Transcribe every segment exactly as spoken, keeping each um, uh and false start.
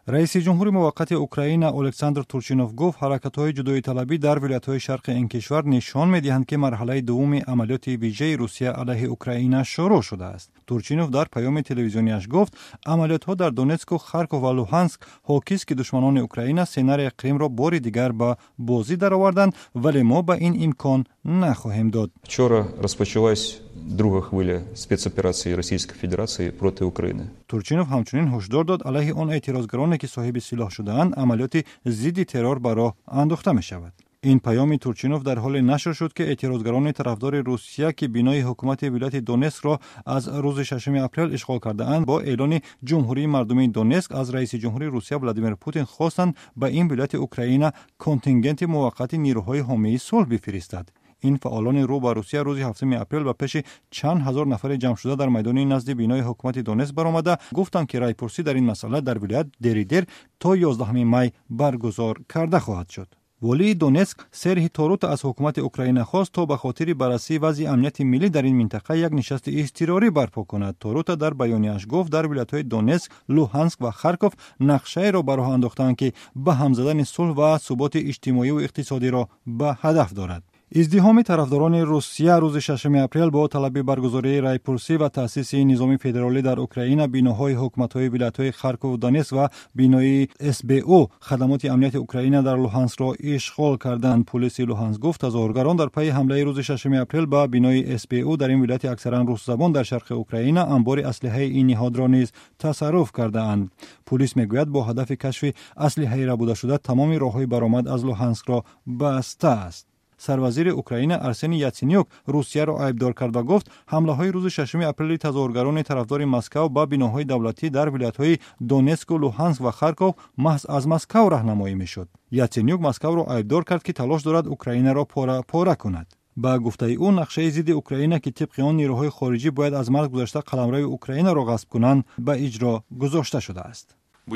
رئیس جمهور موقت اوکراین الکساندر تورچینوف گفت حرکت‌های جدایی طلبی در ولایت‌های شرق این کشور نشان می‌دهند که مرحله دوم عملیات ویژه روسیه علیه اوکراین شروع شده است. تورچینوف در پیام تلویزیونیش گفت عملیات‌ها در دونتسک و خارکوف و لوهانسک حاکی است که دشمنان اوکراین سناریوی کریم را بار دیگر به بازی درآوردند، ولی ما به این امکان نخواهیم داد. Вчора розпочалась друга хвиля спецоперації Російської Федерації проти України. تورچینوف همچنین هشدار داد علیه آن اعتراضگرانی که صاحب سلاح شده‌اند عملیات ضد ترور بر راه انداخته می‌شود. این پیام تورچینوف در حال نشر شد که اعتراضگران طرفدار روسیه که بنای حکومت ولایت دونتسک را از روز ششم اپریل اشغال کرده‌اند با اعلان جمهوری مردمی دونتسک از رئیس جمهوری روسیه ولادیمیر پوتین خواستند به این ولایت اوکراین کنتینگنت موقت نیروهای حامی صلح بفرستد. این فعالان رو با روسیه روز هفتم اپریل به پیش چند هزار نفر جمع شده در میدان نزد بنای حکومت دونتسک برآمده گفتند که رایپرسی در این مسئله در ولایت دریدر تا یازدهم می برگزار کرده خواهد شد. ولی دونتسک سرح تاروت از حکومت اوکراین خواست تا به خاطر بررسی وضع امنیت ملی در این منطقه یک نشست اضطراری برپا کند. تاروت در بیانیه‌اش گفت در ولایت‌های دونتسک، لوهانسک و خارکوف نقشه را بر راه انداختند که به هم زدن صلح و ثبات اجتماعی و اقتصادی را به هدف دارد. ازدحام طرفداران روسیه روز ششم اپریل با طلب برگزاری رایپرسی و تأسیس نظام فدرالی در اوکراین بناهای حکومت‌های ولایت‌های خارکوف و دونتسک و بنای اس بی او خدمات امنیت اوکراین در لوهانسک را اشغال کردند. پلیس لوهانسک گفت تظاهرگران در پی حمله روز ششم اپریل به بنای اس بی او در این ولایت اکثرا روس زبان در شرق اوکراین انبار اسلحه این نهاد را نیز تصرف کردند. پلیس میگوید با هدف کشف اسلحه ربوده شده تمام راه‌های برآمد از لوهانسک را بسته است. سروزیر اوکراین ارسنی یاتسینیوک روسیه را عیبدار کرد و گفت حمله های روز ششم اپریل تظاهرگران طرفدار مسکو به بناهای دولتی در ولایت‌های دونتسک و لوهانسک و خارکوف محض از مسکو راهنمایی میشد. یاتسینیوک مسکو را عیبدار کرد که تلاش دارد اوکراین را پاره پاره کند. با گفته او نقشه ضد اوکراین که طبق آن نیروهای خارجی باید از مرز گذشته قلمرو اوکراین را غصب کنند به اجرا گذاشته شده است.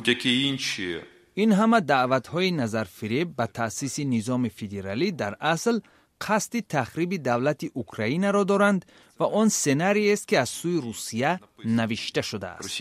این همه دعوت‌های نظرفریب به تأسیس نظام فدرالی در اصل قصد تخریب دولت اوکراین را دارند و آن سناریویی است که از سوی روسیه نوشته شده است.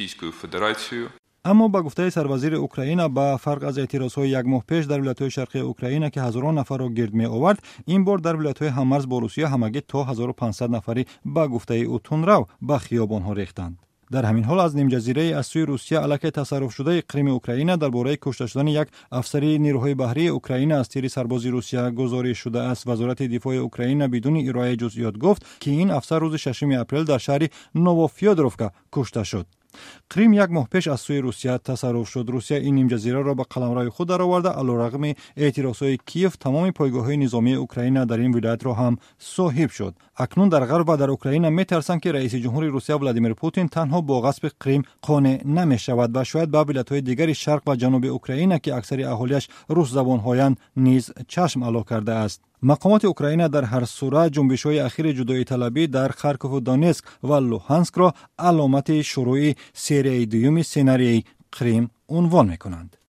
اما با گفته سروزیر اوکراین با فرق از اعتراضهای یک ماه پیش در ولایت‌های شرقی اوکراین که هزاران نفر را گرد می آورد، این بار در ولایت‌های هممرز با روسیه همگی تا هزار و پانصد نفری با گفته او تندرو به خیابان‌ها ریختند. در همین حال از نیم جزیره از سوی روسیه علیه تصرف شده کریم اوکراین درباره کشته شدن یک افسر نیروهای بحری اوکراین از تیر سرباز روسیه گزارش شده است. وزارت دفاع اوکراین بدون ارائه جزئیات گفت که این افسر روز ششم اپریل در شهر نووفیودروفکا کشته شد. کریم یک ماه پیش از سوی روسیه تصرف شد. روسیه این نیم جزیره را به قلمروی خود درآورده. علیرغم اعتراضهای کیف تمام پایگاه‌های نظامی اوکراین در این ولایت را هم صاحب شد. اکنون در غرب و در اوکراین می‌ترسند که رئیس جمهور روسیه ولادیمیر پوتین تنها با غصب کریم قانع نمی‌شود و شاید به ولایت‌های دیگر شرق و جنوب اوکراین که اکثر اهالیش روس زبان‌هایند نیز چشم علا کرده است. مقامات اوکراین در هر صورت جنبش‌های اخیر جدایی طلبی در خارکوف و دونتسک و لوهانسک را علامت شروع سری دوم سناریوی کریم عنوان می‌کنند.